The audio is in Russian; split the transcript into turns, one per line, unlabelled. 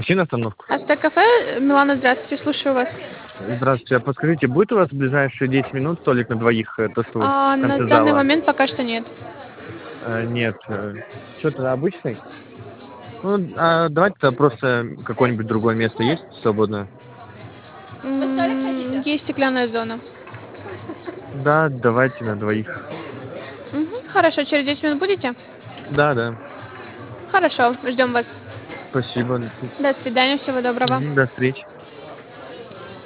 Ищи на остановку.
Астакафе, Милана, здравствуйте, слушаю вас.
Здравствуйте. А подскажите, будет у вас в ближайшие 10 минут столик на двоих, то, что вот в
На
конце
данный
зала?
момент пока что нет.
Нет. Что тогда обычный? Ну, давайте тогда просто какое-нибудь другое место есть свободное?
Есть стеклянная зона.
Да, давайте на двоих.
Хорошо, через 10 минут будете?
Да, да.
Хорошо, ждем вас.
Спасибо.
До свидания, всего доброго.
До встречи.